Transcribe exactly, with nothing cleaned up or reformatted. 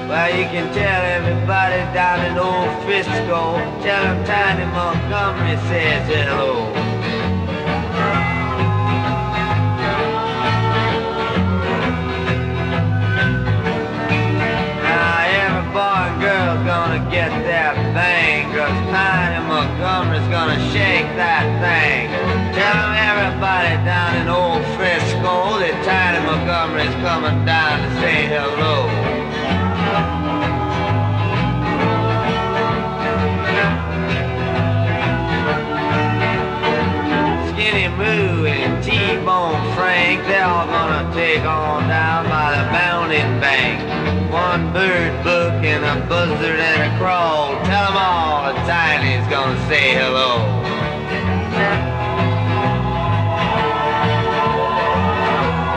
Well, you can tell everybody down in old Frisco. Tell them Tiny Montgomery says hello. Gonna get that thing, cause Tiny Montgomery's gonna shake that thing. Tell 'em everybody down in old Frisco that Tiny Montgomery's coming down to say hello. Skinny Moo and T-Bone Frank, they're all gonna take on down by the Mountain Bank. One bird book and a buzzard and a crow. Tell 'em all that Tiny's gonna say hello.